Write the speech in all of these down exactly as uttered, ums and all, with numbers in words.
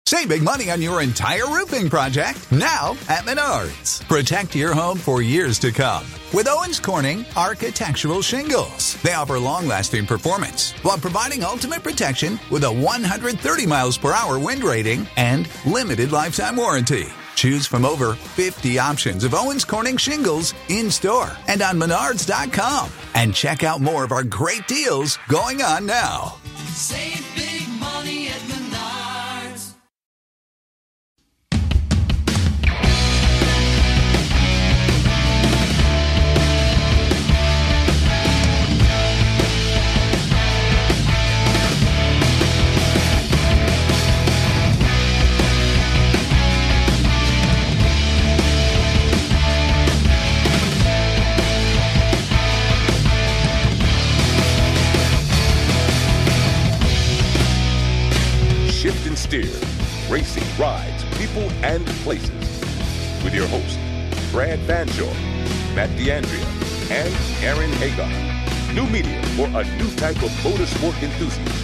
Save big money on your entire roofing project now at Menards. Protect your home for years to come with Owens Corning Architectural Shingles. They offer long-lasting performance while providing ultimate protection with a one hundred thirty miles per hour wind rating and limited lifetime warranty. Choose from over fifty options of Owens Corning shingles in-store and on Menards dot com. And check out more of our great deals going on now. Save big money at Menards. Shift and Steer, racing, rides, people, and places. With your host, Brad Fanshaw, Matt D'Andrea, and Aaron Hagar. New media for a new type of motorsport enthusiast.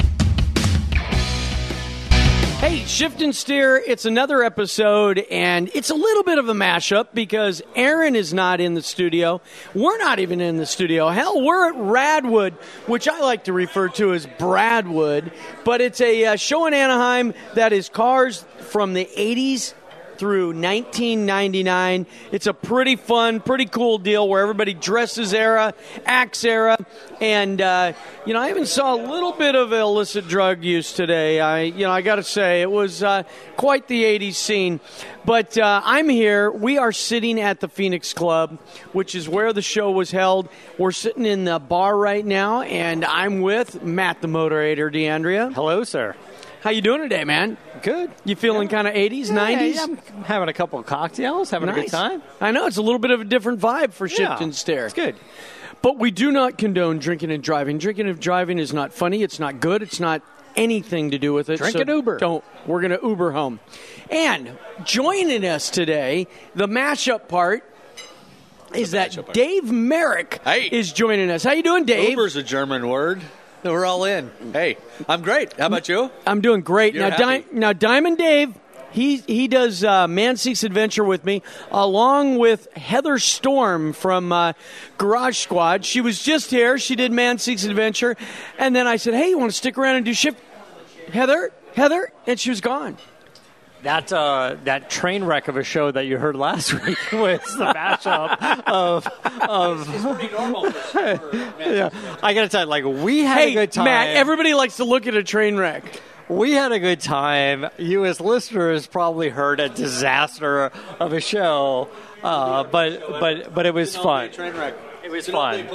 Hey, Shift and Steer, it's another episode, and it's a little bit of a mashup because Aaron is not in the studio. We're not even in the studio. Hell, we're at Radwood, which I like to refer to as Bradwood, but it's a uh, show in Anaheim that is cars from the eighties through nineteen ninety-nine. It's a pretty fun, pretty cool deal where everybody dresses era, acts era, and uh, you know, I even saw a little bit of illicit drug use today. I, you know, I got to say it was uh, quite the eighties scene. But uh, I'm here. We are sitting at the Phoenix Club, which is where the show was held. We're sitting in the bar right now, and I'm with Matt the Moderator, D'Andrea. Hello, sir. How you doing today, man? Good. You feeling yeah. kind of eighties, yeah, nineties? Yeah, I'm having a couple of cocktails, having nice. a good time. I know. It's a little bit of a different vibe for Shift yeah, and Stare. It's good. But we do not condone drinking and driving. Drinking and driving is not funny. It's not good. It's not anything to do with it. Drink so an Uber. Don't. We're going to Uber home. And joining us today, the mashup part, is that part. Dave Merrick Hey. is joining us. How you doing, Dave? Uber's a German word. We're all in. Hey, I'm great. How about you? I'm doing great. You're now, happy. Di- now, Diamond Dave, he he does uh, Man Seeks Adventure with me, along with Heather Storm from uh, Garage Squad. She was just here. She did Man Seeks Adventure. And then I said, hey, you want to stick around and do Shift? Heather? Heather? And she was gone. That uh, that train wreck of a show that you heard last week was the mashup of of. It's pretty normal for yeah, I gotta tell you, like we had Hey, a good time. Matt, everybody likes to look at a train wreck. We had a good time. You as listeners probably heard a disaster of a show, uh, but but but it was fun. Train wreck. It was fun.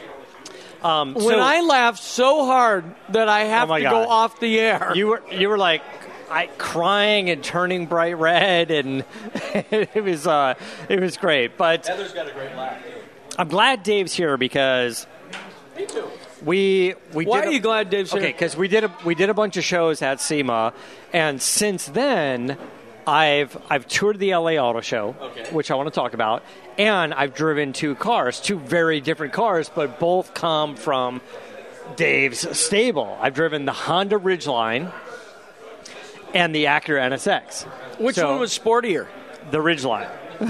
Um, When so I laughed so hard that I have Oh my to God. go off the air. you were you were like. I crying and turning bright red, and it was uh, it was great. But Heather's got a great laugh. I'm glad Dave's here because Me too. we we Why did are a, you glad Dave's okay here? because we did a we did a bunch of shows at SEMA, and since then I've I've toured the L A Auto Show, Okay. which I want to talk about, and I've driven two cars, two very different cars, but both come from Dave's stable. I've driven the Honda Ridgeline and the Acura N S X. Which So, one was sportier? the Ridgeline?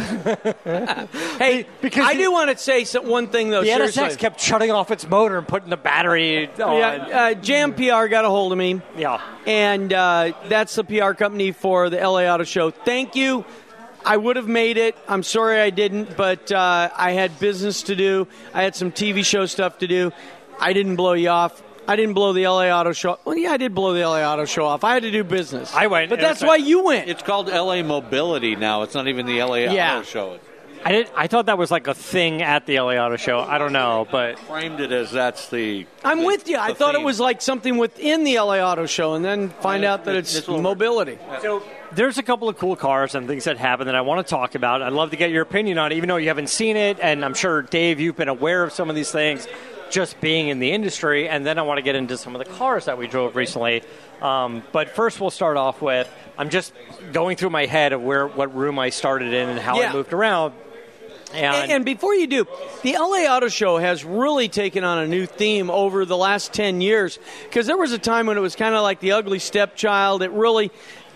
Hey, Because I the- do want to say some, one thing, though. The N S seriously. X kept shutting off its motor and putting the battery on. Yeah, uh, Jam P R got a hold of me, Yeah. and uh, that's the P R company for the L A Auto Show. Thank you. I would have made it. I'm sorry I didn't, but uh, I had business to do. I had some T V show stuff to do. I didn't blow you off. I didn't blow the L A Auto Show. Well, yeah, I did blow the L A Auto Show off. I had to do business. I went. But It that's was- why you went. It's called L A Mobility now. It's not even the L A Yeah. Auto Show. It I did. I thought that was like a thing at the L A Auto Show. I don't know, but framed it as that's the. I'm the- with you. I the thought it theme. was like something within the L A Auto Show, and then find Yeah, out that it's it's a little- mobility. so there's a couple of cool cars and things that happen that I want to talk about. I'd love to get your opinion on it, even though you haven't seen it, and I'm sure Dave, you've been aware of some of these things. Just being in the industry, and then I want to get into some of the cars that we drove recently. Um, but first, we'll start off with I'm just going through my head of where what room I started in and how Yeah. I moved around. And, And, and before you do, the L A Auto Show has really taken on a new theme over the last ten years, because there was a time when it was kind of like the ugly stepchild. It really,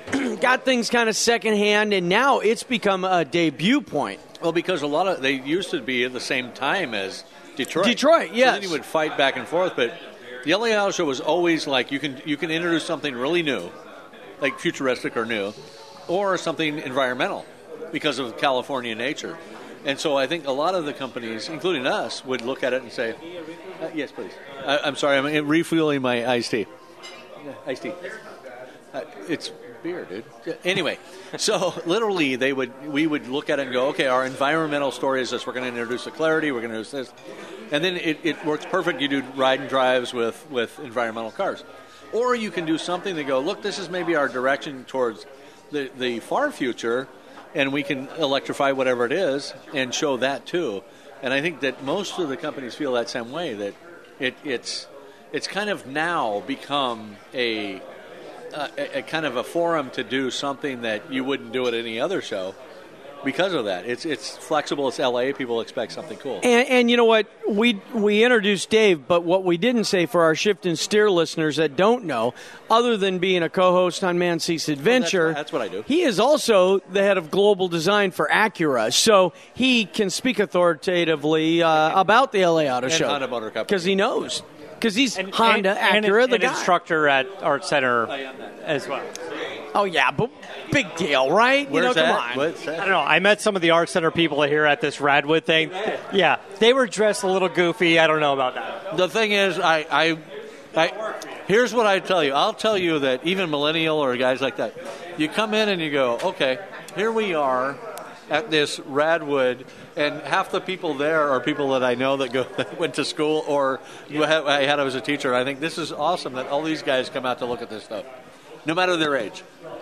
got things kind of secondhand, and now it's become a debut point. Well, because a lot of they used to be at the same time as Detroit. Detroit, yes. So then you would fight back and forth, but the L A Auto Show was always like you can you can introduce something really new, like futuristic or new, or something environmental because of California nature. And so I think a lot of the companies, including us, would look at it and say, uh, yes, please. I, I'm sorry, I'm refueling my iced tea. Yeah, iced tea. Uh, it's beer, dude. Anyway, so literally they would we would look at it and go, okay, our environmental story is this. We're going to introduce the Clarity. We're going to introduce this. And then it, it works perfect. You do ride and drives with, with environmental cars. Or you can do something to go, look, this is maybe our direction towards the, the far future, and we can electrify whatever it is and show that too. And I think that most of the companies feel that same way, that it, it's it's kind of now become a, a, a kind of a forum to do something that you wouldn't do at any other show because of that. It's it's flexible. It's L A. People expect something cool. And, and you know what? We we introduced Dave, but what we didn't say for our Shift and Steer listeners that don't know, other than being a co-host on Man Seeks Adventure, Well, that's, that's what I do. He is also the head of global design for Acura, so he can speak authoritatively uh, about the L A Auto And Show. Honda Motor Company. Because he knows. Because he's And, Honda, and, Acura, and, the and guy. instructor at Art Center as well. Oh, yeah, but big deal, right? Where's you know, that? come on. What's I that? don't know. I met some of the Art Center people here at this Radwood thing. Yeah, they were dressed a little goofy. I don't know about that. The thing is, I, I, I, here's what I tell you. I'll tell you that even millennial or guys like that, you come in and you go, okay, here we are at this Radwood, and half the people there are people that I know that go that went to school or I had I was a teacher. I think this is awesome that all these guys come out to look at this stuff, no matter their age.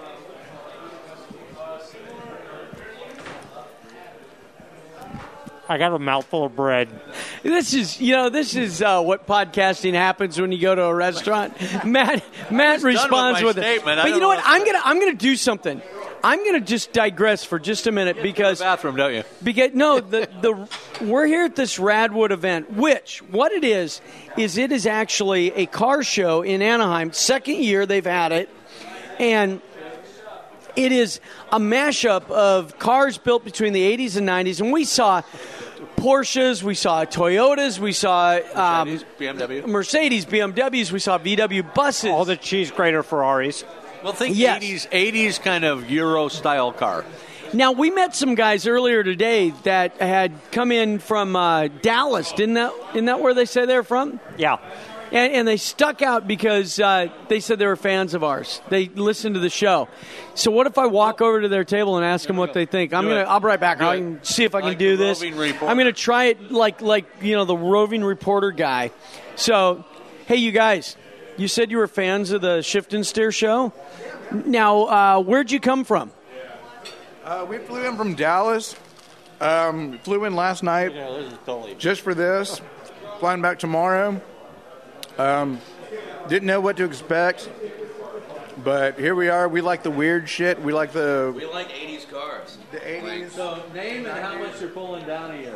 I got a mouthful of bread. This is, you know, this is uh, what podcasting happens when you go to a restaurant. Matt, Matt responds with with, my it. statement. I But you don't know know what? what's I'm gonna, I'm gonna do something. I'm gonna just digress for just a minute because the bathroom, don't you? Because no, the the we're here at this Radwood event, which what it is is it is actually a car show in Anaheim. Second year they've had it, and it is a mashup of cars built between the eighties and nineties, and we saw Porsches, we saw Toyotas, we saw um, Mercedes, B M W. Mercedes, B M Ws, we saw V W buses. All the cheese grater Ferraris. Well, think Yes. eighties, eighties kind of Euro style car. Now, we met some guys earlier today that had come in from uh, Dallas. Didn't that, isn't that where they say they're from? Yeah. And, and they stuck out because uh, they said they were fans of ours. They listened to the show. So what if I walk over to their table and ask them what they think? I'm Do gonna. it. I'll be right back. Do I it. can see if I can Like do the this. roving reporter. I'm gonna try it like like you know the roving reporter guy. So, hey, you guys, you said you were fans of the Shift and Steer show. Now, uh, where'd you come from? Uh, we flew in from Dallas. Um, flew in last night just for this. Flying back tomorrow. Um, didn't know what to expect, but here we are. We like the weird shit. We like the We like eighties cars. the eighties. So name and how much you're pulling down a year.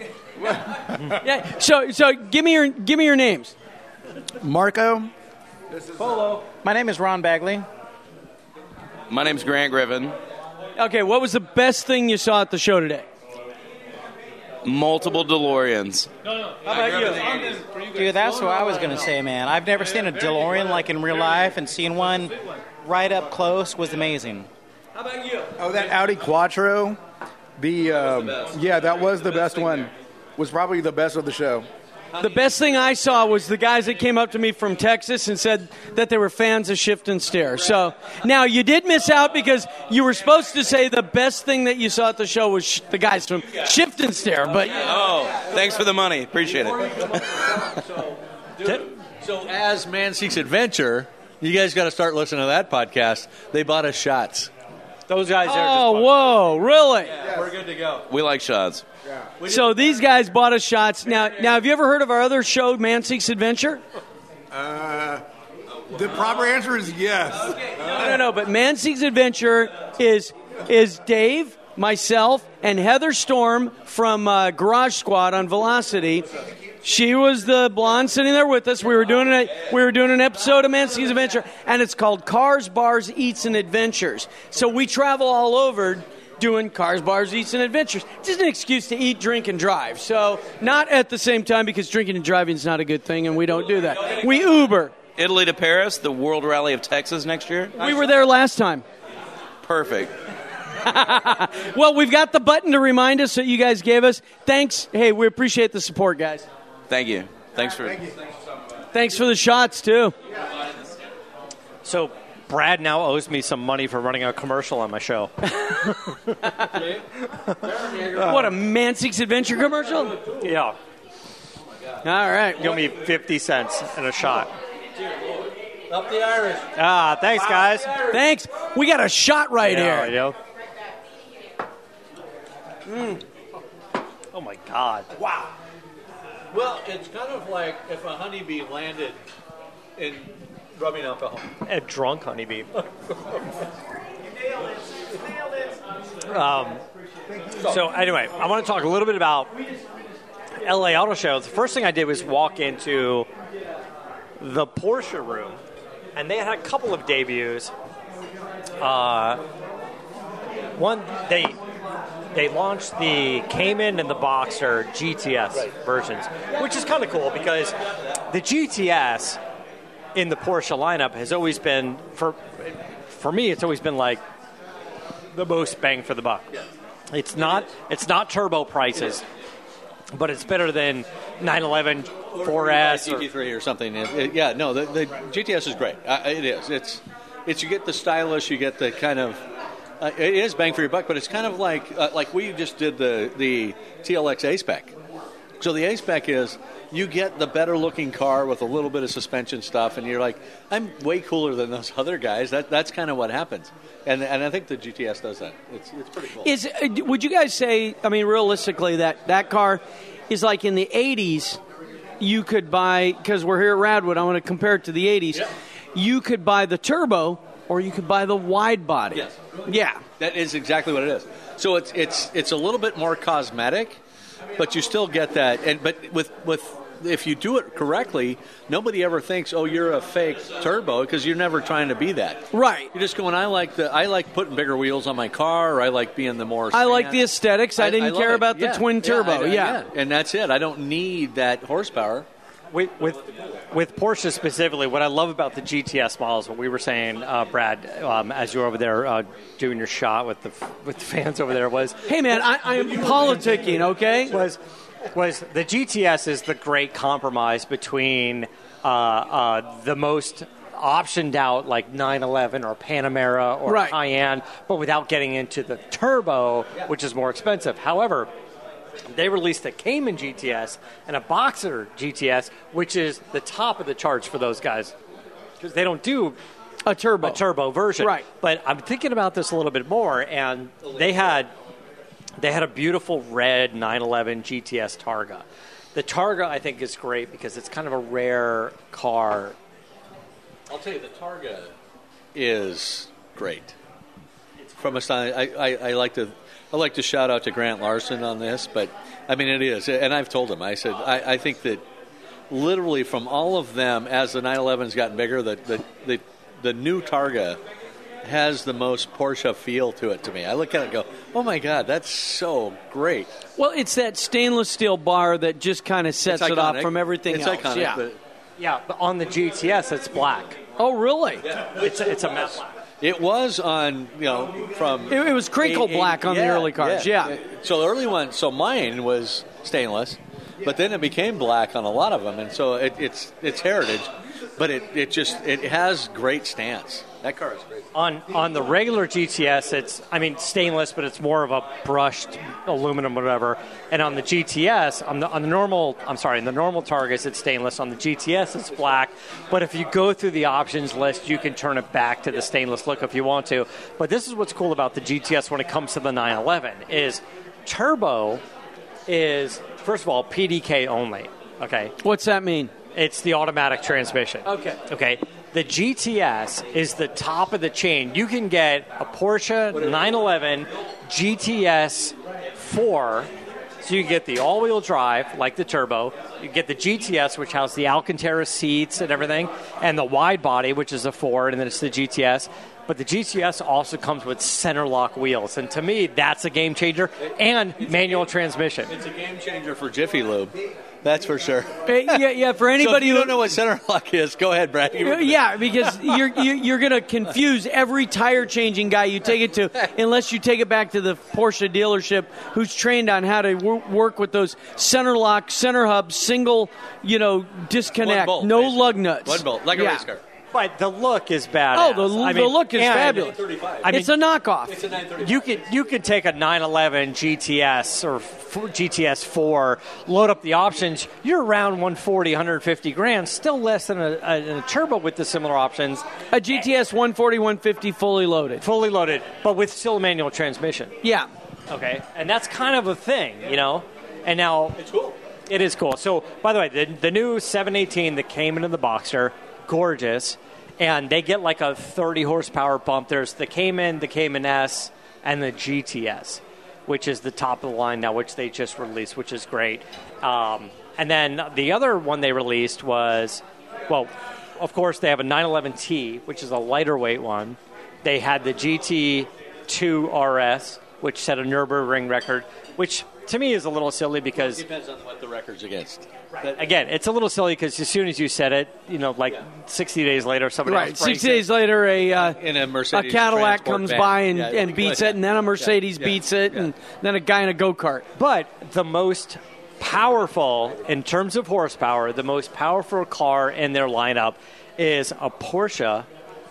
Yeah. So so give me your give me your names. Marco. My name is Ron Bagley. My name's Grant Griffin. Okay. What was the best thing you saw at the show today? Multiple DeLoreans. How about you? Dude, that's what I was going to say, man. I've never seen a DeLorean like in real life, and seeing one right up close was amazing. How about you? Oh, that Audi Quattro. The um, yeah, that was the best one. Was probably the best of the show. The best thing I saw was the guys that came up to me from Texas and said that they were fans of Shift and Steer. So now you did miss out because you were supposed to say the best thing that you saw at the show was sh- the guys from Shift and Steer. But Oh, thanks for the money. Appreciate it. So as Man Seeks Adventure, you guys got to start listening to that podcast. They bought us shots. Those guys there. oh, just whoa, really? We're good to go. We like shots. So these guys bought us shots. Now, now, have you ever heard of our other show, Man Seeks Adventure? Uh, the proper answer is yes. No, no, no. But Man Seeks Adventure is is Dave, myself, and Heather Storm from uh, Garage Squad on Velocity. She was the blonde sitting there with us. We were doing a, we were doing an episode of Mansky's Adventure, and it's called Cars, Bars, Eats, and Adventures. So we travel all over doing Cars, Bars, Eats, and Adventures. It's just an excuse to eat, drink, and drive. So not at the same time, because drinking and driving is not a good thing, and we don't do that. We Uber. Italy to Paris, the World Rally of Texas next year. We were there last time. Perfect. Well, we've got the button to remind us that you guys gave us. Thanks. Hey, we appreciate the support, guys. Thank you. Thanks for. Thanks for the shots, too. So Brad now owes me some money for running a commercial on my show. What, a Mansky's Adventure commercial? Yeah. All right. Give me fifty cents and a shot. Up the Irish. Ah, thanks, guys. Thanks. We got a shot right yeah, here. Yeah. Mm. Oh, my God. Wow. Well, it's kind of like if a honeybee landed in rubbing alcohol. A drunk honeybee. um, so, anyway, I want to talk a little bit about L A Auto Show. The first thing I did was walk into the Porsche room, and they had a couple of debuts. Uh, one, they they launched the Cayman and the Boxer G T S right. versions, which is kind of cool because the G T S in the Porsche lineup has always been, for for me, it's always been like the most bang for the buck. Yeah. It's not it's not turbo prices, but it's better than nine eleven four S or G T three or something. It, it, yeah, no, the, the G T S is great. Uh, it is. It's it's you get the stylish, you get the kind of. Uh, it is bang for your buck, but it's kind of like uh, like we just did the the T L X A-Spec. So the A-Spec is you get the better looking car with a little bit of suspension stuff, and you're like, I'm way cooler than those other guys. That that's kind of what happens, and and I think the G T S does that. It's it's pretty cool. Is would you guys say? I mean, realistically, that that car is like in the eighties. You could buy, because we're here at Radwood. I want to compare it to the eighties. Yeah. You could buy the turbo, or you could buy the wide body. Yes. Yeah. That is exactly what it is. So it's it's it's a little bit more cosmetic, but you still get that. And but with with if you do it correctly, nobody ever thinks, "Oh, you're a fake turbo," because you're never trying to be that. Right. You're just going, "I like the I like putting bigger wheels on my car, or I like being the more." I like the aesthetics. I, I didn't I care it. about yeah. the twin turbo. Yeah, I, yeah. yeah, and that's it. I don't need that horsepower. With, with with Porsche specifically, what I love about the G T S models, what we were saying, uh, Brad, um, as you were over there uh, doing your shot with the with the fans over there, was, hey man, I, I am politicking, okay? Was was the G T S is the great compromise between uh, uh, the most optioned out like nine eleven or Panamera or right. Cayenne, but without getting into the turbo, which is more expensive. However, they released a Cayman G T S and a Boxer G T S, which is the top of the charts for those guys because they don't do a turbo a turbo version. Right. But I'm thinking about this a little bit more, and they had they had a beautiful red nine eleven G T S Targa. The Targa, I think, is great because it's kind of a rare car. I'll tell you, the Targa is great. From a style, I, I, I like to. I'd like to shout out to Grant Larson on this, but, I mean, it is. And I've told him, I said, I, I think that literally from all of them, as the nine eleven's gotten bigger, the, the, the, the new Targa has the most Porsche feel to it to me. I look at it and go, oh, my God, that's so great. Well, it's that stainless steel bar that just kind of sets it off from everything it's else. Iconic, yeah. But yeah, but on the G T S, it's black. Oh, really? Yeah. It's, a, it's a mess. It was on, you know, from... It, it was crinkle a, a, black on yeah, the early cars, yeah. yeah. So the early one, so mine was stainless, but then it became black on a lot of them, and so it, it's it's heritage, but it, it just, it has great stance. That car is great. On on the regular G T S, it's, I mean, stainless, but it's more of a brushed aluminum, whatever. And on the G T S, on the on the normal, I'm sorry, in the normal Targas, it's stainless. On the G T S, it's black. But if you go through the options list, you can turn it back to the stainless look if you want to. But this is what's cool about the G T S when it comes to the nine eleven is turbo is, first of all, P D K only. Okay. What's that mean? It's the automatic transmission. Okay. Okay. The G T S is the top of the chain. You can get a Porsche nine eleven G T S four So you get the all-wheel drive, like the turbo. You get the G T S, which has the Alcantara seats and everything, and the wide body, which is a Ford, and then it's the G T S. But the G T S also comes with center lock wheels, and to me, that's a game changer, and manual transmission. It's a game changer for Jiffy Lube. That's for sure. yeah, yeah. For anybody so if you who don't know what center lock is, go ahead, Brad. Yeah, because you're you're, you're going to confuse every tire changing guy you take it to, unless you take it back to the Porsche dealership who's trained on how to wor- work with those center lock, center hub, single, you know, disconnect, bolt, no basically. lug nuts, One bolt, like a yeah. race car. But the look is badass. Oh, the, I the mean, look is and fabulous. I mean, it's a knockoff. It's a nine thirty-five. You could you could take a nine eleven G T S or f- G T S four, load up the options. You're around one forty, one fifty grand, still less than a, a, a turbo with the similar options. A G T S one forty, one fifty fully loaded. Fully loaded, but with still a manual transmission. Yeah. Okay, and that's kind of a thing, you know. And now It's cool. it is cool. So, by the way, the, the new seven eighteen that came into the Boxster, gorgeous. And they get like a thirty horsepower bump. There's the Cayman, the Cayman S, and the G T S, which is the top of the line now, which they just released, which is great. Um, and then the other one they released was, well, of course, they have a nine eleven T, which is a lighter weight one. They had the G T two R S, which set a Nürburgring record, which to me is a little silly because... It depends on what the record's against. Right. Again, it's a little silly because as soon as you said it, you know, like sixty days later, somebody Right, else breaks sixty days later, a uh, In a a Mercedes Cadillac transport comes van. by and, Yeah, and beats yeah. it, and then a Mercedes Yeah. beats it, Yeah. and then a guy in a go-kart. But the most powerful, in terms of horsepower, the most powerful car in their lineup is a Porsche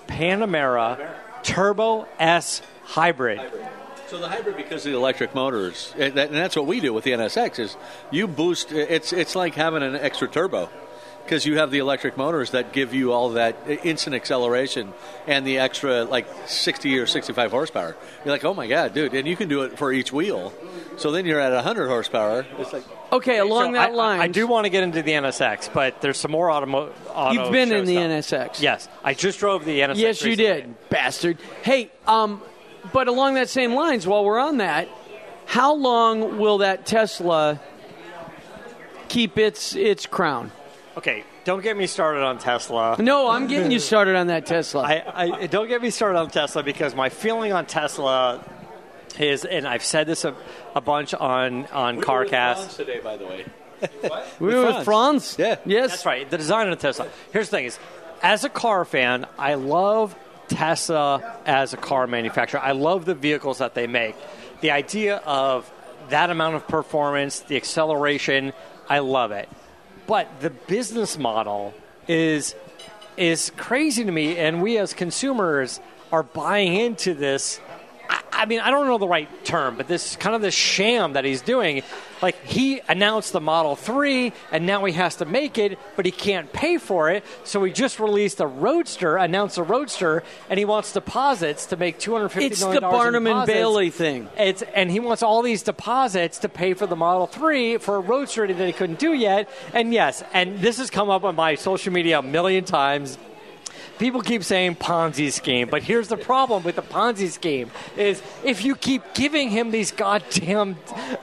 Panamera Turbo S Hybrid. So the hybrid, because of the electric motors, and that- and that's what we do with the N S X, is you boost. It's it's like having an extra turbo, because you have the electric motors that give you all that instant acceleration and the extra like sixty or sixty-five horsepower. You're like, oh my god, dude! And you can do it for each wheel. So then you're at one hundred horsepower. It's like, Okay, along So that I, line, I do want to get into the N S X, but there's some more automo- auto you've been show in the stuff. N S X. Yes, I just drove the N S X Yes, you recently. did, bastard. Hey, um, but along that same lines, while we're on that, how long will that Tesla keep its its crown? Okay, don't get me started on Tesla. No, I'm getting you started on that Tesla. I, I don't get me started on Tesla because my feeling on Tesla is, and I've said this a, a bunch on on CarCast. today, by the way. we were with Franz. Yeah. Yes. That's right. The design of the Tesla. Here's the thing: is as a car fan, I love Tesla as a car manufacturer. I love the vehicles that they make. The idea of that amount of performance, the acceleration, I love it. But the business model is is crazy to me, and we as consumers are buying into this. I, I mean, I don't know the right term, but this kind of this sham that he's doing. Like, he announced the Model three, and now he has to make it, but he can't pay for it. So he just released a Roadster, announced a Roadster, and he wants deposits to make two hundred fifty It's million the dollars Barnum in and deposits. Bailey thing. It's, and he wants all these deposits to pay for the Model three for a Roadster that he couldn't do yet. And yes, and this has come up on my social media a million times. People keep saying Ponzi scheme, but here's the problem with the Ponzi scheme is if you keep giving him these goddamn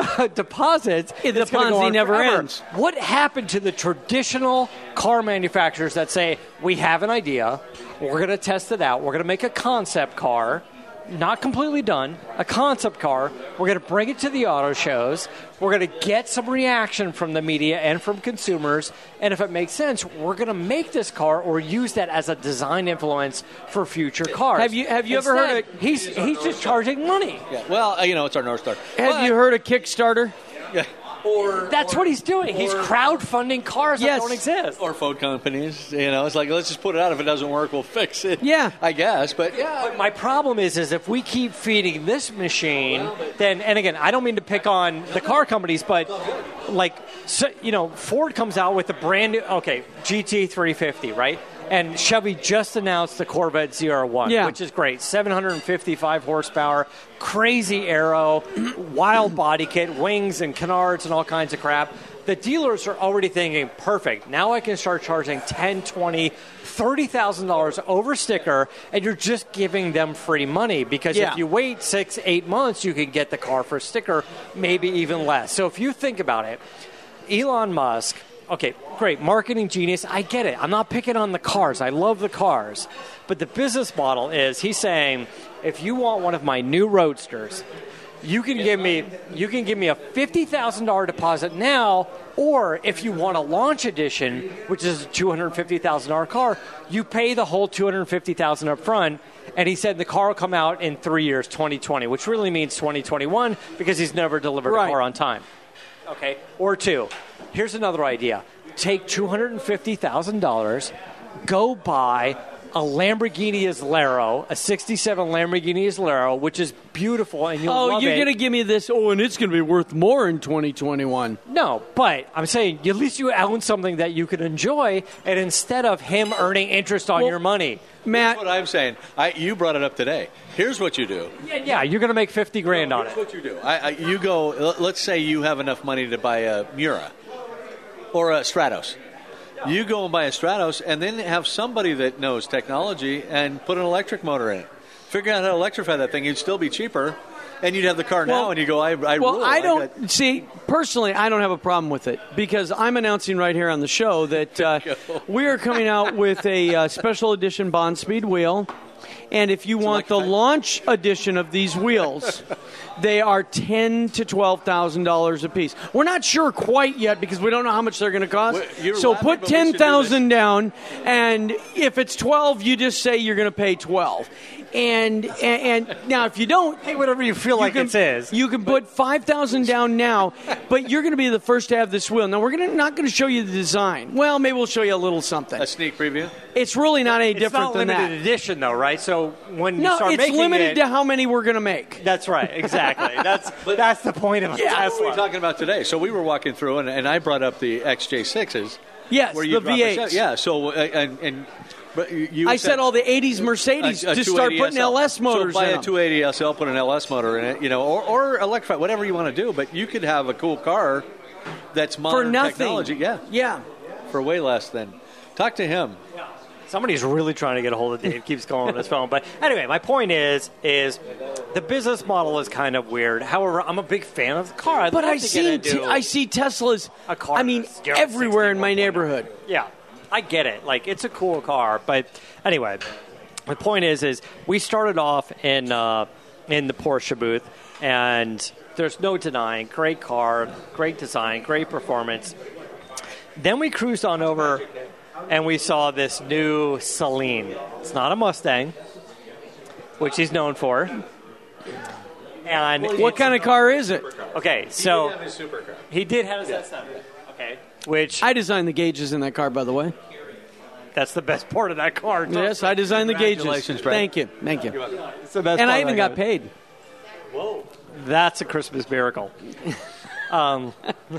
deposits, The it's gonna go Ponzi on never forever. ends. What happened to the traditional car manufacturers that say, we have an idea, we're going to test it out, we're going to make a concept car, not completely done, a concept car. We're going to bring it to the auto shows. We're going to get some reaction from the media and from consumers. And if it makes sense, we're going to make this car or use that as a design influence for future cars. Have you- have you ever heard Instead, he's he's just charging money. Yeah. Well, uh, you know, it's our North Star. Have But- you heard of Kickstarter? Yeah. Or That's what he's doing. He's crowdfunding cars Yes. that don't exist. or phone companies. You know, it's like, let's just put it out. If it doesn't work, we'll fix it. Yeah. I guess. But yeah, But my problem is, is if we keep feeding this machine, then, and again, I don't mean to pick on the car companies, but like, so, you know, Ford comes out with a brand new, okay, G T three fifty, right? And Chevy just announced the Corvette Z R one, Yeah. which is great. seven hundred fifty-five horsepower, crazy aero, wild body kit, wings and canards and all kinds of crap. the dealers are already thinking, perfect, now I can start charging ten, twenty, thirty thousand dollars over sticker, and you're just giving them free money. Because Yeah. if you wait six, eight months, you can get the car for sticker, maybe even less. So if you think about it, Elon Musk, okay, great, marketing genius, I get it. I'm not picking on the cars. I love the cars. But the business model is, he's saying, if you want one of my new Roadsters, you can give me you can give me a fifty thousand dollars deposit now, or if you want a launch edition, which is a two hundred fifty thousand dollars car, you pay the whole two hundred fifty thousand dollars up front. And he said the car will come out in three years, twenty twenty, which really means twenty twenty-one because he's never delivered Right. a car on time. Okay, or two. Here's another idea. Take two hundred fifty thousand dollars, go buy a Lamborghini Islero, a sixty-seven Lamborghini Islero, which is beautiful, and you'll Oh, love you're it. going to give me this, oh, and it's going to be worth more in twenty twenty-one. No, but I'm saying at least you own something that you can enjoy, and instead of him earning interest on Well, your money. Matt, That's what I'm saying. I, you brought it up today. Here's what you do. Yeah, yeah you're going to make fifty grand on Here's it. what you do. I, I, you go. l- Let's say you have enough money to buy a Mura or a Stratos. You go and buy a Stratos, and then have somebody that knows technology and put an electric motor in it. Figure out how to electrify that thing. It'd still be cheaper, and you'd have the car now, Well- and you go, I, I well, rule. I got- don't see personally. I don't have a problem with it because I'm announcing right here on the show that uh, we are coming out with a uh, special edition Bond Speed wheel, and if you want the launch edition of these wheels, they are ten to twelve thousand dollars a piece. We're not sure quite yet because we don't know how much they're going to cost. Well, you're So laughing, put but we should do ten thousand down, and if it's twelve, you just say you're going to pay twelve. And, and and now if you don't, Hey, whatever you feel like can, it is. You can put five thousand down now, but you're going to be the first to have this wheel. Now we're going to not going to show you the design. Well, maybe we'll show you a little something. a sneak preview. It's really not any It's different not than limited that. edition, though, right? So when you No, start it's making limited it, to how many we're going to make. That's right, exactly. That's that's the point of a That's what Tesla. we were talking about today. So we were walking through, and, and I brought up the X J sixes. Yes, where the you drop V a eights. set- Yeah. So uh, and and but you- you I said all the eighties Mercedes a- a to start 280 putting S L. L S motors so buy in a them. two eighty S L, put an L S motor in it, you know, or, or electrify, whatever you want to do. But you could have a cool car that's modern for nothing. technology, yeah, Yeah. for way less than. Talk to him. Somebody's really trying to get a hold of Dave. Keeps calling on his phone. But anyway, my point is, is the business model is kind of weird. However, I'm a big fan of the car. I'd But love I to see get into t- I see Teslas. a car I mean, that's, you know, everywhere in my sixty, neighborhood. Yeah, I get it. Like, it's a cool car. But anyway, the point is, is we started off in uh, in the Porsche booth, and there's no denying, great car, great design, great performance. Then we cruised on over, and we saw this new Celine. It's not a Mustang, which he's known for. And What kind of car is it? Okay, so he did have his S seven. Okay, which I designed the gauges in that car, by the way. that's the best part of that car. Yes, I designed the gauges. Congratulations, Brad. Thank you, thank you. It's the best And part I of even that got car. paid. That's a Christmas miracle. um,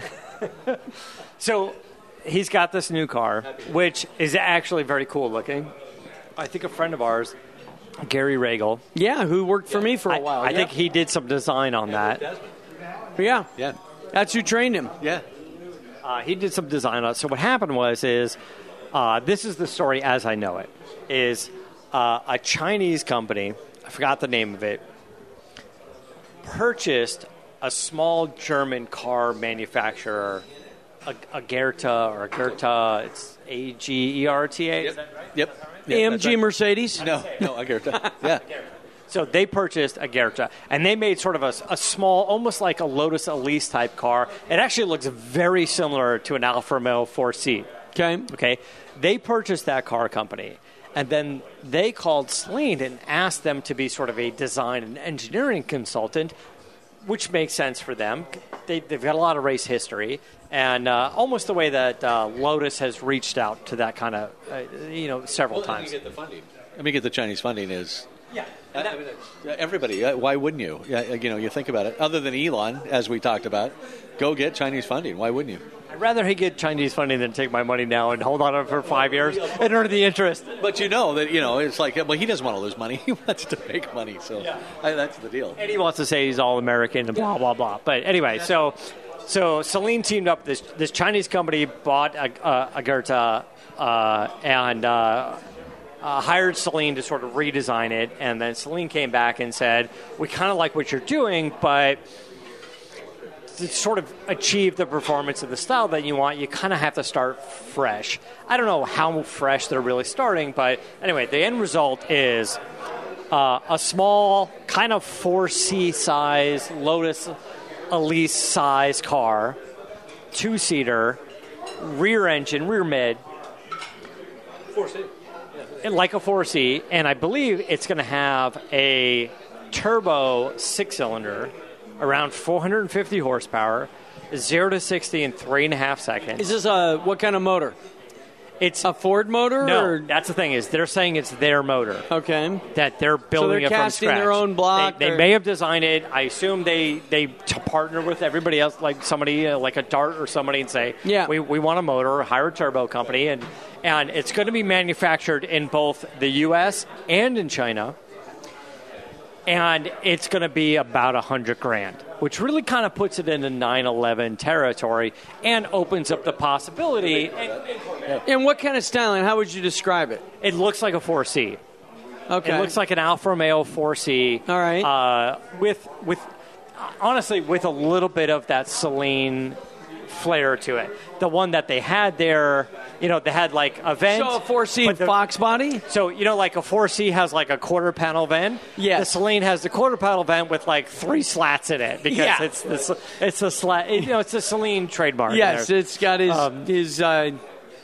so he's got this new car, which is actually very cool looking. I think a friend of ours, Gary Regal, Yeah, who worked for me for a I, while. I yeah. think he did some design on that. Yeah, Yeah, that's who trained him. yeah. Uh, he did some design on it. So what happened was is uh, this is the story as I know it, is uh, a Chinese company, I forgot the name of it, purchased a small German car manufacturer, a, a Gerta or a Gerta, it's A G E R T A, is that right? Yep. A M G Mercedes. No, no, I get that. Yeah. So they purchased a Gerta, and they made sort of a, a small, almost like a Lotus Elise type car. It actually looks very similar to an Alfa Romeo four C. Okay. Okay, they purchased that car company, and then they called Celine and asked them to be sort of a design and engineering consultant, which makes sense for them. They, they've got a lot of race history, and uh, almost the way that uh, Lotus has reached out to that kind of, uh, you know, several Well, let me times. get the funding. Let me get the Chinese funding is. Yeah. I mean, uh, everybody, uh, why wouldn't you? Yeah, you know, you think about it. Other than Elon, as we talked about, go get Chinese funding. Why wouldn't you? I'd rather he get Chinese funding than take my money now and hold on to it for five years and earn the interest. But you know that, you know, it's like, well, he doesn't want to lose money. He wants to make money. So I, that's the deal. And he wants to say he's all American and blah, blah, blah. But anyway, so So Celine teamed up. This this Chinese company bought a, a, a Goethe uh, and uh, uh, hired Celine to sort of redesign it. And then Celine came back and said, "We kind of like what you're doing, but to sort of achieve the performance of the style that you want, you kind of have to start fresh." I don't know how fresh they're really starting, but anyway, the end result is uh, a small, kind of four C size Lotus Elise size car, two-seater, rear engine, rear mid. four C. Yeah. Like a four C, and I believe it's going to have a turbo six-cylinder, around four hundred fifty horsepower, zero to sixty in three and a half seconds. Is this a, what kind of motor? It's a Ford motor? No, or? That's the thing is they're saying it's their motor. Okay. That they're building so they're it from casting scratch. their own block? They, they or? may have designed it. I assume they they t- partner with everybody else, like somebody uh, like a Dart or somebody, and say, yeah. we we want a motor, hire a turbo company, and and it's going to be manufactured in both the U S and in China. And it's going to be about a hundred grand, which really kind of puts it into nine eleven territory and opens up the possibility. And, and what kind of styling? How would you describe it? It looks like a four C. Okay. It looks like an Alfa Romeo four C. All right. Uh, with with honestly with a little bit of that Celine flair to it. The one that they had there, you know, they had like a vent. So a four C Fox body? So, you know, like a four C has like a quarter panel vent. Yes. The Celine has the quarter panel vent with like three slats in it because yeah. it's the, it's a slat, you know, it's a Celine trademark. Yes, there. it's got his, um, his uh,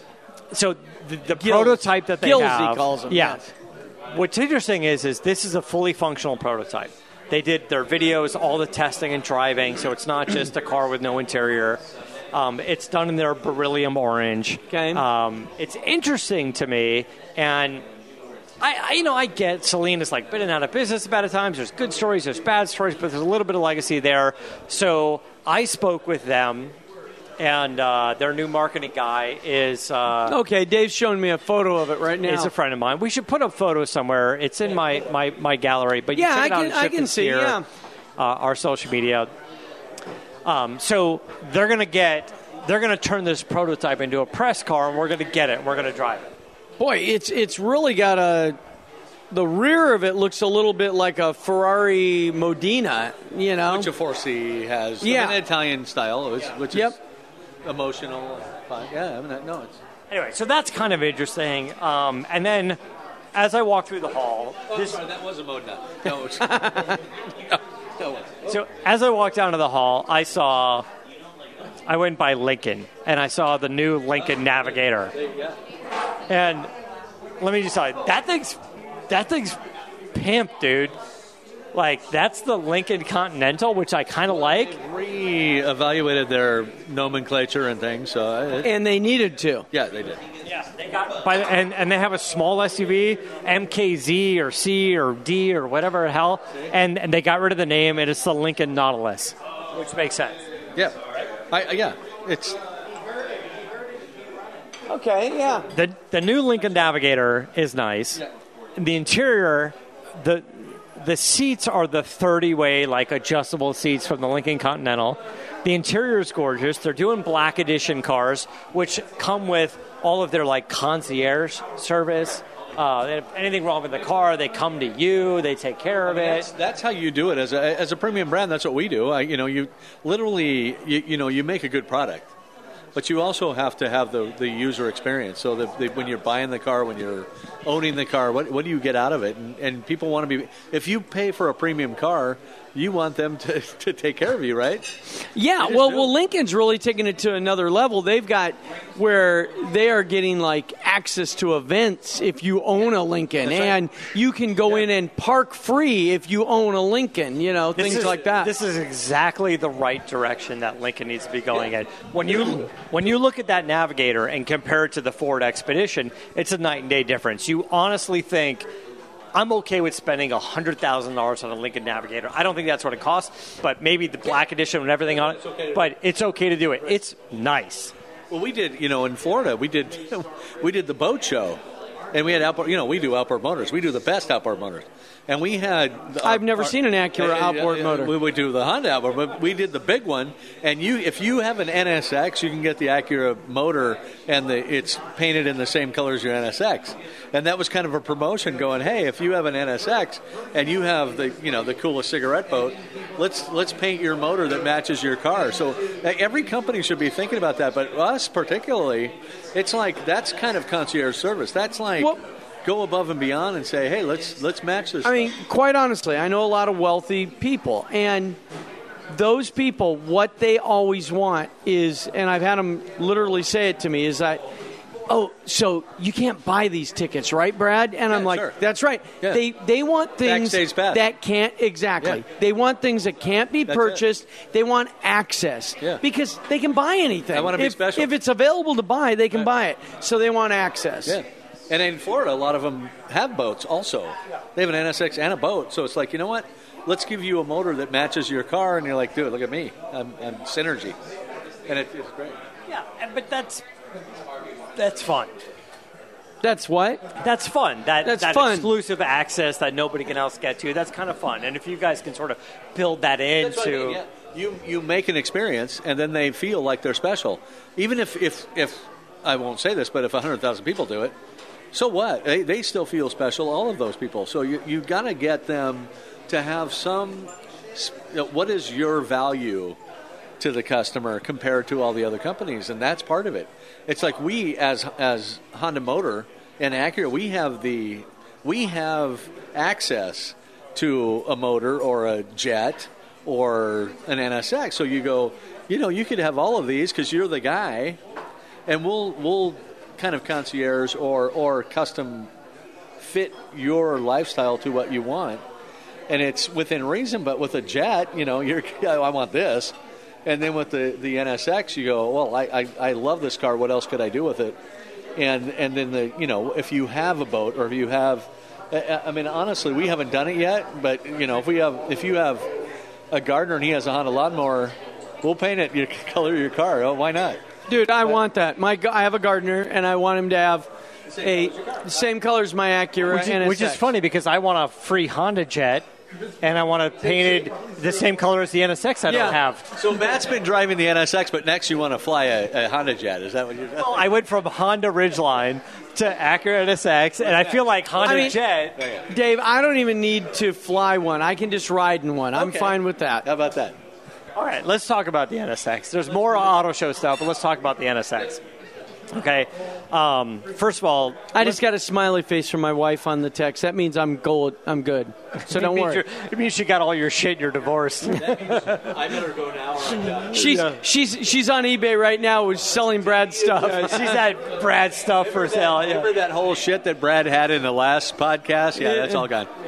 so the, the Gills. prototype that they Gills, have. he calls them. Yeah. Yes. What's interesting is, is this is a fully functional prototype. They did their videos, all the testing and driving, so it's not just a car with no interior. Um, it's done in their beryllium orange. Okay. Um, it's interesting to me, and I, I, you know, I get Celine is like been in and out of business about at times. There's good stories, there's bad stories, but there's a little bit of legacy there. So I spoke with them, and uh, their new marketing guy is. Uh, okay, Dave's showing me a photo of it right now. It's a friend of mine. We should put a photo somewhere. It's in my, my, my gallery, but you yeah, check I it out can on I Shift can and see. Steer, Yeah. uh, our social media. Um, so they're going to get, they're going to turn this prototype into a press car, and we're going to get it. And we're going to drive it. Boy, it's it's really got a. The rear of it looks a little bit like a Ferrari Modena, you know, which a four C has. Yeah, I mean, an Italian style, which, which yep. is emotional. Fun. Yeah, I mean, no, it's. Anyway, so that's kind of interesting. Um, and then, as I walk through the hall, oh, this sorry, that was a Modena. No, it's, no, no. So as I walked down to the hall, I saw, I went by Lincoln, and I saw the new Lincoln Navigator. And let me just tell you, that thing's, that thing's pimp, dude. Like, that's the Lincoln Continental, which I kind of like. Re-evaluated their nomenclature and things. So it, and they needed to. Yeah, they did. Yeah, they got by the, and, and they have a small S U V, M K Z or C or D or whatever the hell, and, and they got rid of the name, and it's the Lincoln Nautilus, which makes sense. Yeah, I, yeah, it's okay. Yeah, the the new Lincoln Navigator is nice. Yeah. The interior, the the seats are the thirty-way like adjustable seats from the Lincoln Continental. The interior is gorgeous. They're doing black edition cars, which come with all of their like concierge service. Uh, if anything wrong with the car, they come to you. They take care of I mean, it. That's, that's how you do it as a as a premium brand. That's what we do. I, you know, you literally, you, you know, you make a good product, but you also have to have the, the user experience. So that the, when you're buying the car, when you're owning the car, what what do you get out of it? And, and people want to be. If you pay for a premium car, you want them to, to take care of you, right? Yeah, well, well, Lincoln's really taking it to another level. They've got where they are getting like access to events if you own a Lincoln, That's right. and you can go Yeah. in and park free if you own a Lincoln. You know, This things is- like that. This is exactly the right direction that Lincoln needs to be going in. When you when you look at that Navigator and compare it to the Ford Expedition, it's a night and day difference. You honestly think, I'm okay with spending one hundred thousand dollars on a Lincoln Navigator. I don't think that's what it costs, but maybe the black edition and everything on it. But it's okay to do it. It's nice. Well, we did, you know, in Florida, we did we did the boat show, and we had outboard. You know, we do outboard motors. We do the best outboard motors, And we had. I've never seen an Acura uh, outboard uh, motor. We would do the Honda outboard, but we did the big one. And you, if you have an N S X, you can get the Acura motor, and the, it's painted in the same color as your N S X. And that was kind of a promotion, going, hey, if you have an N S X and you have the, you know, the coolest cigarette boat, let's let's paint your motor that matches your car. So uh, every company should be thinking about that. But us particularly, it's like that's kind of concierge service. That's like. Well, go above and beyond and say, hey, let's let's match this. I mean, quite honestly, I know a lot of wealthy people, and those people, what they always want is, and I've had them literally say it to me, is that, oh, so you can't buy these tickets, right, Brad? And yeah, I'm like, sure. that's right. Yeah. They they want things that can't, exactly. Yeah. They want things that can't be that's purchased. It. They want access yeah. because they can buy anything. I want to be if, special. If it's available to buy, they can right. buy it. So they want access. Yeah. And in Florida, a lot of them have boats also. They have an N S X and a boat. So it's like, you know what? Let's give you a motor that matches your car. And you're like, dude, look at me. I'm, I'm Synergy. And it, it's great. Yeah, but that's that's fun. That's what? That's fun. That, That's that fun. exclusive access that nobody can else get to. That's kind of fun. And if you guys can sort of build that into... That's what I mean, yeah. You, you make an experience, and then they feel like they're special. Even if, if, if I won't say this, but if one hundred thousand people do it, so what? They, they still feel special, all of those people. So you you got to get them to have some. You know, what is your value to the customer compared to all the other companies? And that's part of it. It's like we, as as Honda Motor and Acura, we have the we have access to a motor or a Jet or an N S X. So you go, you know, you could have all of these because you're the guy, and we'll we'll. kind of concierge or, or custom fit your lifestyle to what you want. And it's within reason, but with a Jet, you know, you're, I want this. And then with the, the N S X, you go, well, I, I, I love this car. What else could I do with it? And and then, the you know, if you have a boat or if you have, I mean, honestly, we haven't done it yet, but, you know, if we have, if you have a gardener and he has a Honda lawnmower, we'll paint it your color of your car. Oh, why not? Dude, I want that. My I have a gardener, and I want him to have a the same color as my Acura. Which, N S X. which is funny because I want a free Honda Jet, and I want it painted the same color as the N S X I yeah. don't have. So Matt's been driving the N S X, but next you want to fly a, a Honda Jet. Is that what you're doing? Well, I went from Honda Ridgeline to Acura N S X, and I feel like Honda I mean, Jet. Dave, I don't even need to fly one. I can just ride in one. I'm okay. fine with that. How about that? All right, let's talk about the N S X. There's more auto show stuff, but let's talk about the N S X. Okay. Um, first of all, I just got a smiley face from my wife on the text. That means I'm gold. I'm good. So don't worry. It means you got all your shit. You're divorced. I better go now. She's Yeah. she's she's on eBay right now, with selling Brad's stuff. Yeah, she's had Brad's stuff for sale. Yeah. Remember that whole shit that Brad had in the last podcast? Yeah, that's all gone.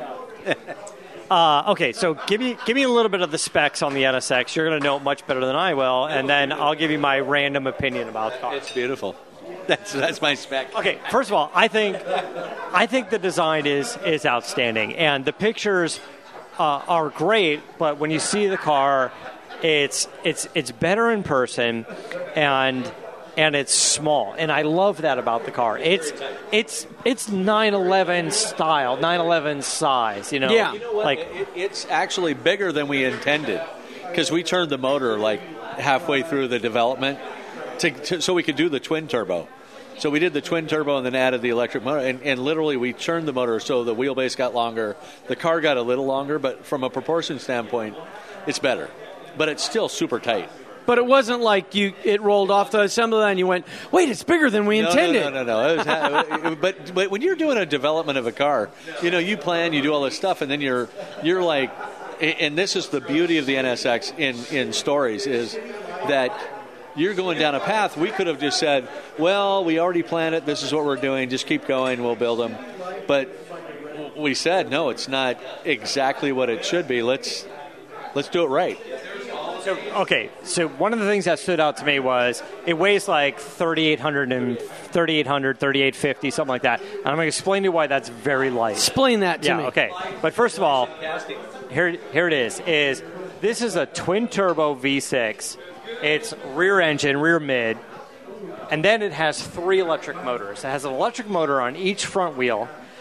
Uh, okay, so give me give me a little bit of the specs on the N S X. You're going to know it much better than I will, and then I'll give you my random opinion about the car. It's beautiful. That's that's my spec. Okay, first of all, I think I think the design is is outstanding, and the pictures uh, are great. But when you see the car, it's it's it's better in person, and and it's small, and I love that about the car. It's it's it's nine eleven style, nine eleven size. You know, yeah. You know what? Like it, it's actually bigger than we intended because we turned the motor like halfway through the development to, to, so we could do the twin turbo. So we did the twin turbo and then added the electric motor, and, and literally we turned the motor so the wheelbase got longer. The car got a little longer, but from a proportion standpoint, it's better. But it's still super tight. But it wasn't like you it rolled off the assembly line and you went, wait, it's bigger than we no, intended. No, no, no. no. It was ha- but but when you're doing a development of a car, you know, you plan, you do all this stuff, and then you're you're like, and this is the beauty of the N S X in, in stories, is that you're going down a path. We could have just said, well, we already planned it. This is what we're doing. Just keep going. We'll build them. But we said, no, it's not exactly what it should be. Let's let's do it right. So, okay, so one of the things that stood out to me was it weighs like thirty-eight hundred and thirty-eight hundred, thirty-eight fifty, something like that. And I'm going to explain to you why that's very light. Explain that to yeah, me. Okay. But first of all, here here it is. Is this is a twin turbo V six. It's rear engine, rear mid, and then it has three electric motors. It has an electric motor on each front wheel,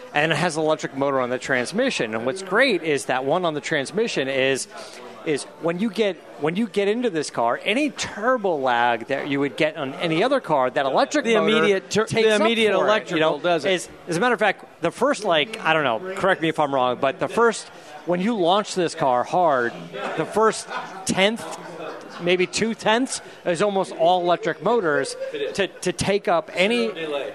and it has an electric motor on the transmission. And what's great is that one on the transmission is is when you get when you get into this car, any turbo lag that you would get on any other car, that electric the motor immediate tur- takes the up immediate for electrical it, you know? does it. Is, as a matter of fact, the first, like, I don't know, correct me if I'm wrong, but the first, when you launch this car hard, the first tenth, maybe two tenths, is almost all electric motors to, to take up any.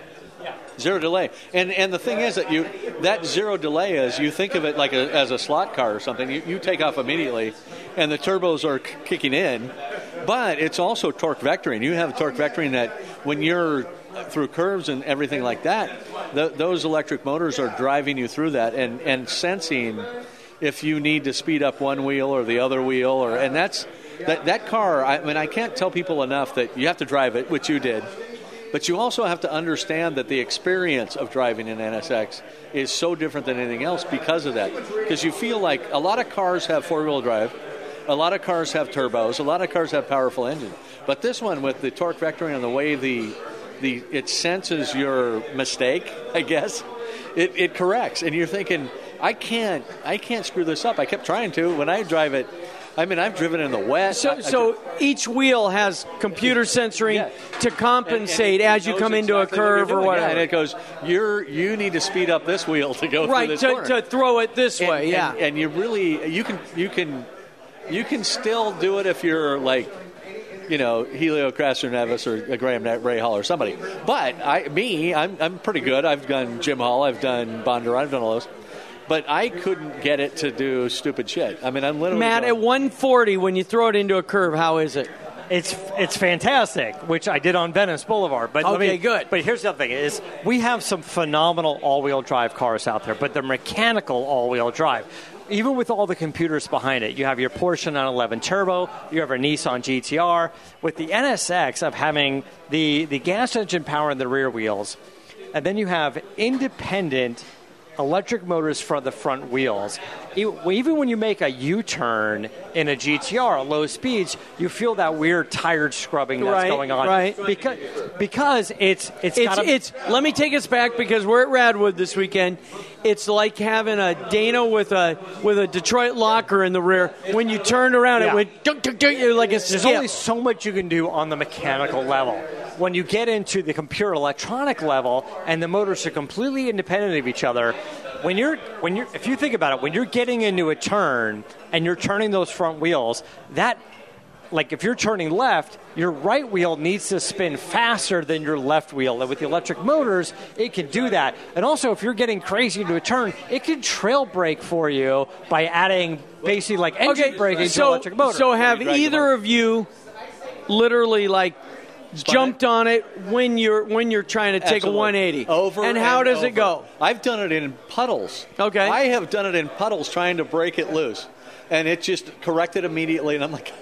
Zero delay, and and the thing is that you that zero delay is you think of it like a, as a slot car or something. You, you take off immediately, and the turbos are k- kicking in, but it's also torque vectoring. You have torque vectoring that when you're through curves and everything like that, th- those electric motors are driving you through that and, and sensing if you need to speed up one wheel or the other wheel, or and that's that that car. I mean, I can't tell people enough that you have to drive it, which you did. But you also have to understand that the experience of driving an N S X is so different than anything else because of that. Because you feel like a lot of cars have four-wheel drive, a lot of cars have turbos, a lot of cars have powerful engines. But this one, with the torque vectoring and the way the the it senses your mistake, I guess, it, it corrects. And you're thinking, I can't I can't screw this up. I kept trying to. When I drive it, I mean, I've driven in the wet. So, I, so I, each wheel has computer sensoring yeah. to compensate and, and it as you knows come into exactly a curve what you're or doing. whatever. Yeah, and it goes, you're you need to speed up this wheel to go right through this to, corner. to throw it this and, way. Yeah, and, and you really you can you can you can still do it if you're like, you know, Helio Craster Nevis or Graham Ray Hall or somebody. But I me I'm I'm pretty good. I've done Jim Hall. I've done Bondurant. I've done all those. But I couldn't get it to do stupid shit. I mean, I'm literally Matt, going, at one forty, when you throw it into a curve, how is it? It's it's fantastic, which I did on Venice Boulevard. But let Okay, me, good. But here's the other thing: is we have some phenomenal all-wheel drive cars out there, but they're mechanical all-wheel drive. Even with all the computers behind it, you have your Porsche nine eleven Turbo, you have a Nissan G T R. With the N S X of having the the gas engine power in the rear wheels, and then you have independent electric motors for the front wheels. Even when you make a U-turn in a G T R at low speeds, you feel that weird tired scrubbing that's right, going on. Right. Because because it's it's It's, got a, it's. Let me take us back because we're at Radwood this weekend. It's like having a Dana with a with a Detroit locker in the rear. When you turned around, Yeah. it went dunk, dunk, dunk, like a skip. There's only so much you can do on the mechanical level. When you get into the computer electronic level and the motors are completely independent of each other, when you're when you're if you think about it, when you're getting into a turn and you're turning those front wheels, that like if you're turning left, your right wheel needs to spin faster than your left wheel. And with the electric motors, it can do that. And also, if you're getting crazy into a turn, it can trail brake for you by adding basically like engine Okay, braking to so electric motor. so have You drag the either motor. of you literally like Spun jumped it? on it when you're when you're trying to take Absolutely. a one eighty? Over and how and does over. it go? I've done it in puddles. Okay. I have done it in puddles trying to break it loose, and it just corrected immediately. And I'm like,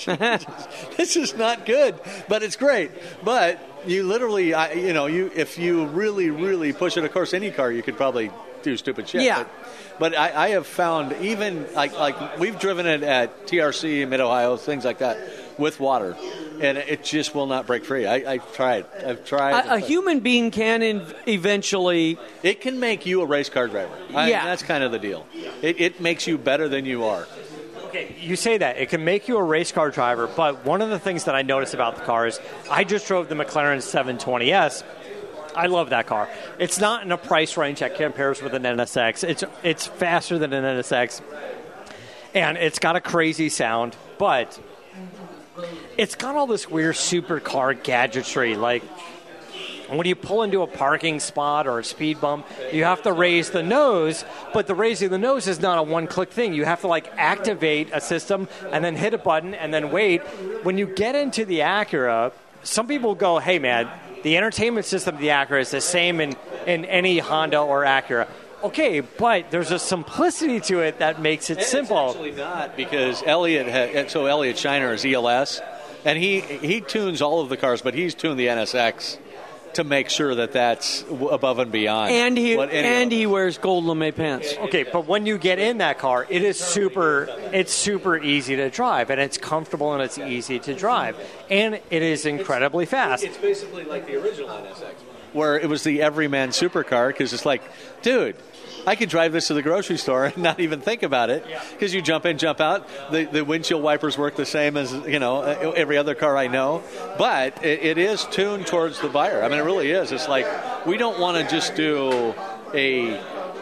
this is not good, but it's great. But you literally, I, you know, you if you really, really push it. Of course, any car you could probably do stupid shit. Yeah. But, but I, I have found even like like we've driven it at T R C, Mid Ohio, things like that with water, and it just will not break free. I, I tried. I've tried. A, a human being can in, eventually. It can make you a race car driver. I, Yeah. that's kind of the deal. It, it makes you better than you are. Okay, you say that. It can make you a race car driver, but one of the things that I noticed about the car is I just drove the McLaren seven twenty S. I love that car. It's not in a price range that compares with an N S X. It's it's faster than an N S X, and it's got a crazy sound, but it's got all this weird supercar gadgetry, like when you pull into a parking spot or a speed bump, you have to raise the nose, but the raising the nose is not a one-click thing. You have to, like, activate a system and then hit a button and then wait. When you get into the Acura, some people go, hey, man, the entertainment system of the Acura is the same in, in any Honda or Acura. Okay, but there's a simplicity to it that makes it And simple. It's actually not, because Elliot, ha- so Elliot Shiner is E L S, and he, he tunes all of the cars, but he's tuned the N S X to make sure that that's w- above and beyond. And he what any and of- he wears gold lame pants. Okay, but when you get in that car, it is super it's super easy to drive, and it's comfortable and it's easy to drive. And it is incredibly fast. It's basically like the original N S X. where it was the everyman supercar because it's like, dude, I could drive this to the grocery store and not even think about it because you jump in, jump out. The, the windshield wipers work the same as, you know, every other car I know. But it, it is tuned towards the buyer. I mean, it really is. It's like we don't want to just do a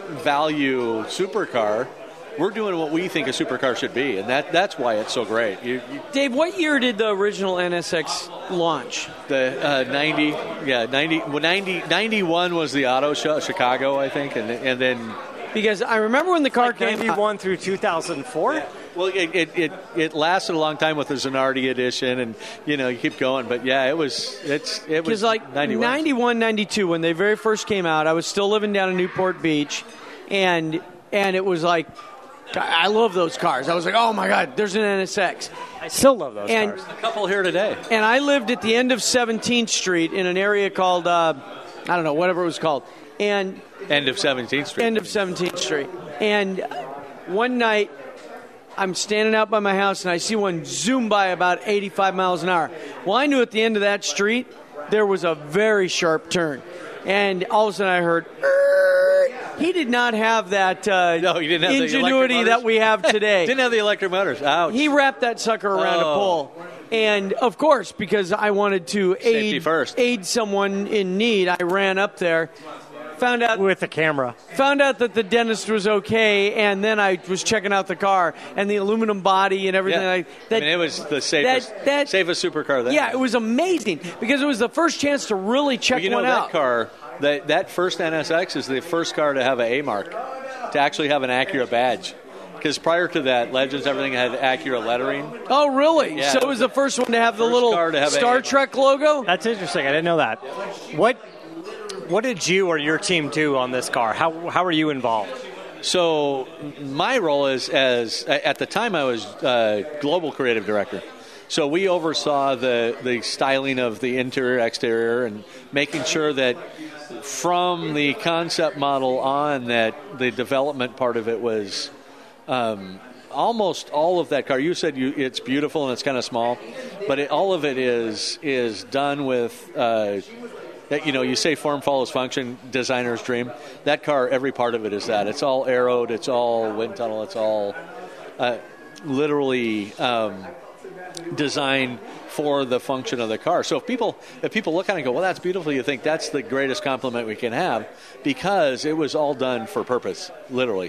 value supercar. We're doing what we think a supercar should be, and that that's why it's so great. You, you, Dave, what year did the original N S X launch? The uh, ninety, yeah, ninety, well, ninety, ninety-one was the auto show, Chicago, I think, and and then because I remember when the car like came ninety-one through two thousand four. Well, it, it it it lasted a long time with the Zanardi edition, and you know you keep going, but yeah, it was it's it was because like ninety-one. ninety-one, ninety-two when they very first came out. I was still living down in Newport Beach, and and it was like. I love those cars. I was like, oh, my God, there's an N S X. I still love those and, cars. A couple here today. And I lived at the end of seventeenth Street in an area called, uh, I don't know, whatever it was called. And End of seventeenth Street. End of seventeenth Street. And one night, I'm standing out by my house, and I see one zoom by about eighty-five miles an hour. Well, I knew at the end of that street, there was a very sharp turn. And all of a sudden, I heard, he did not have that uh, no, he didn't have ingenuity the that we have today. Didn't have the electric motors. Ouch. He wrapped that sucker around oh. a pole. And, of course, because I wanted to Safety aid, first. aid someone in need, I ran up there. Found out with the camera. Found out that the dentist was okay, and then I was checking out the car and the aluminum body and everything. Yeah. Like that. I mean, it was the safest, that, that, safest supercar. Then. Yeah, it was amazing because it was the first chance to really check well, you know, one that out. car, that that first N S X is the first car to have an A mark, to actually have an Acura badge. Because prior to that, Legends, everything had Acura lettering. Oh, really? Yeah, so it was the first one to have the first little car to have Star a- Trek logo? That's interesting. I didn't know that. What What did you or your team do on this car? How how were you involved? So my role is as at the time I was uh, global creative director. So we oversaw the the styling of the interior, exterior, and making sure that from the concept model on that the development part of it was um, almost all of that car. You said you, it's beautiful and it's kind of small, but it, all of it is is done with. Uh, You know, you say form follows function, designer's dream. That car, every part of it is that. It's all arrowed, it's all wind tunnel, it's all uh, literally um, designed for the function of the car. So if people if people look at it and go, well, that's beautiful, you think that's the greatest compliment we can have because it was all done for purpose, literally.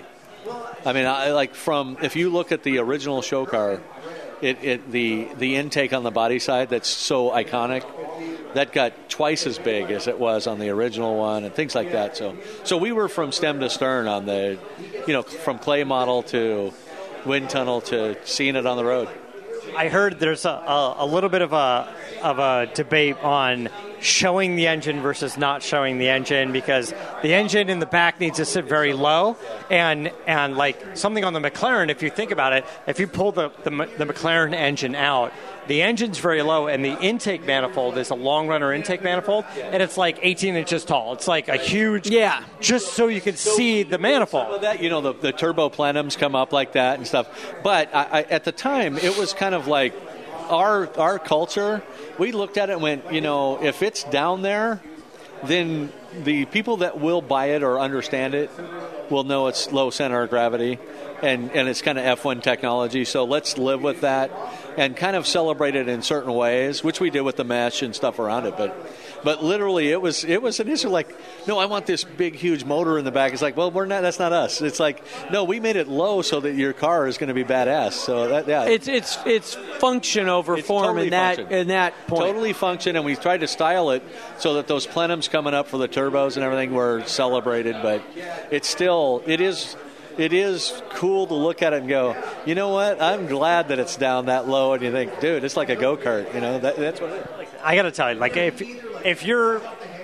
I mean, I like from if you look at the original show car, it, it the the intake on the body side that's so iconic. That got twice as big as it was on the original one, and things like that. So, so we were from stem to stern on the, you know, from clay model to wind tunnel to seeing it on the road. I heard there's a, a, a little bit of a of a debate on showing the engine versus not showing the engine because the engine in the back needs to sit very low, and and like something on the McLaren, if you think about it, if you pull the the, the McLaren engine out. The engine's very low, and the intake manifold is a long runner intake manifold, and it's like eighteen inches tall. It's like a huge, yeah, just so you can see the manifold. Some of that, you know, the, the turbo plenums come up like that and stuff. But I, I, at the time, it was kind of like our our culture. We looked at it and went, you know, if it's down there, then the people that will buy it or understand it will know it's low center of gravity, and, and it's kind of F one technology. So let's live with that. And kind of celebrate it in certain ways, which we did with the mesh and stuff around it. But, but literally, it was it was an issue. Like, no, I want this big, huge motor in the back. It's like, well, we're not. That's not us. It's like, no, we made it low so that your car is going to be badass. So that, yeah, it's it's it's function over it's form totally in that function. in that point. Totally function, and we tried to style it so that those plenums coming up for the turbos and everything were celebrated. But it's still it is. It is cool to look at it and go, you know what? I'm glad that it's down that low, and you think, dude, it's like a go-kart. You know, that, that's what it is. I got to tell you, like if if you're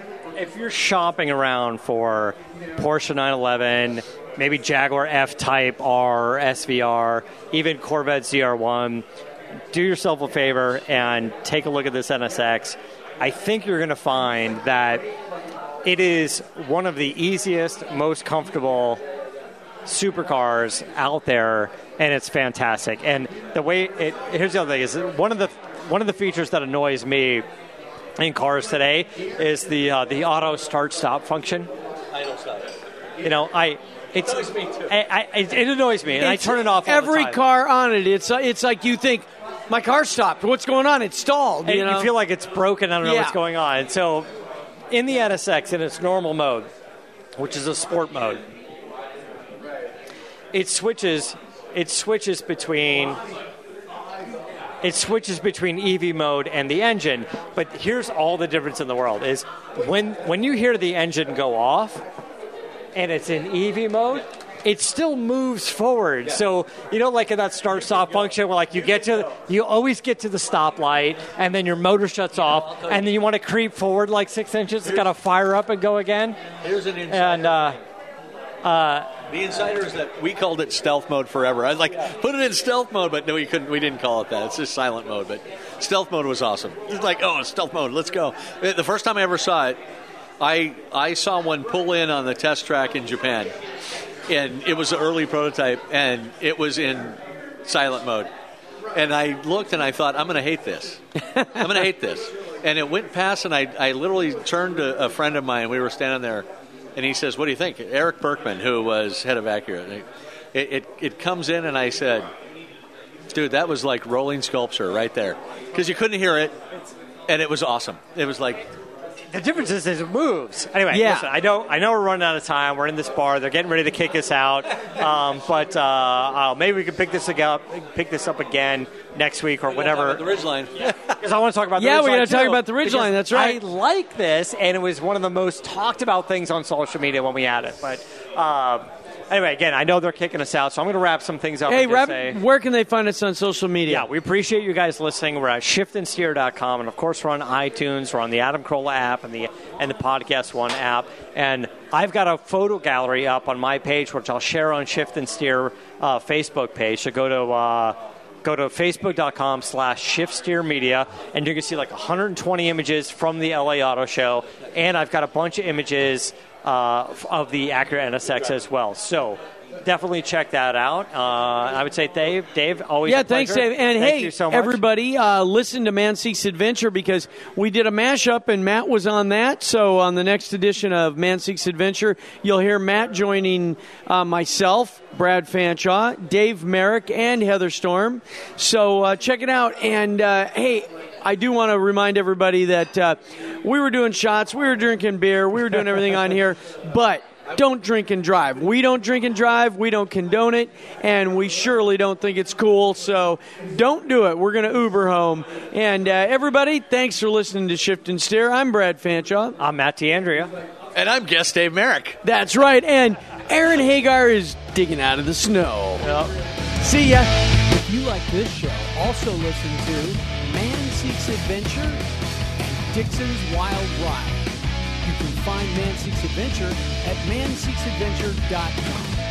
if you're shopping around for Porsche nine eleven, maybe Jaguar F-Type R, S V R, even Corvette Z R one, do yourself a favor and take a look at this N S X. I think you're going to find that it is one of the easiest, most comfortable supercars out there, and it's fantastic. And the way it here's the other thing is one of the one of the features that annoys me in cars today is the uh, the auto start stop function. Idle stop. You know, I it's It annoys me too. I, I, it, it annoys me, and I It's turn it off all Every the time. car on it, it's it's like you think, my car stopped. What's going on? It's stalled. And You know? you feel like it's broken. I don't know Yeah. what's going on. And so, in the N S X, in its normal mode, which is a sport mode, it switches. It switches between. It switches between E V mode and the engine. But here's all the difference in the world: is when when you hear the engine go off, and it's in E V mode, it still moves forward. Yeah. So, you know, like in that start-stop function where, like, you get to, you always get to the stoplight, and then your motor shuts off, and then you want to creep forward like six inches. It's got to fire up and go again. Here's an insider. And, uh, uh, the insider is that we called it stealth mode forever. I was like, put it in stealth mode, but no, we couldn't. We didn't call it that. It's just silent mode. But stealth mode was awesome. It's like, oh, stealth mode. Let's go. The first time I ever saw it, I I saw one pull in on the test track in Japan, and it was an early prototype, and it was in silent mode. And I looked and I thought, I'm going to hate this. I'm going to hate this. And it went past, and I, I literally turned to a friend of mine. We were standing there, and he says, what do you think? Eric Berkman, who was head of Acura. It, it, it comes in, and I said, dude, that was like rolling sculpture right there. Because you couldn't hear it, and it was awesome. It was like... The difference is, is it moves. Anyway, Yeah. listen, I know I know we're running out of time. We're in this bar. They're getting ready to kick us out. Um, but uh, uh, maybe we can pick this up, pick this up again next week or whatever. The Ridgeline. Because I want to talk about the Yeah, Ridgeline we're gonna talk too, about the Ridgeline, because that's right. I like this, and it was one of the most talked about things on social media when we had it. But uh, anyway, again, I know they're kicking us out, so I'm going to wrap some things up. Hey, and just Rep, say, where can they find us on social media? yeah, we appreciate you guys listening. We're at shift and steer dot com, and of course, we're on iTunes. We're on the Adam Carolla app and the and the Podcast One app. And I've got a photo gallery up on my page, which I'll share on Shift and Steer uh, Facebook page. So go to uh, go to facebook dot com slash shift steer media, and you can see like one hundred twenty images from the L A Auto Show. And I've got a bunch of images uh, of the Acura N S X as well. So definitely check that out. Uh, I would say, Dave, Dave, always Yeah, a thanks, pleasure. Dave. And Thank hey, you so much. everybody, uh, listen to Man Seeks Adventure because we did a mashup and Matt was on that. So on the next edition of Man Seeks Adventure, you'll hear Matt joining uh, myself, Brad Fanshaw, Dave Merrick, and Heather Storm. So uh, check it out. And uh, hey, I do want to remind everybody that uh, we were doing shots, we were drinking beer, we were doing everything on here, but don't drink and drive. We don't drink and drive. We don't condone it, and we surely don't think it's cool. So don't do it. We're going to Uber home. And uh, everybody, thanks for listening to Shift and Steer. I'm Brad Fanshaw. I'm Matt D'Andrea. And I'm guest Dave Merrick. That's right. And Aaron Hagar is digging out of the snow. Yep. See ya. If you like this show, also listen to Man Seeks Adventure and Dixon's Wild Ride. You can find Man Seeks Adventure at man seeks adventure dot com.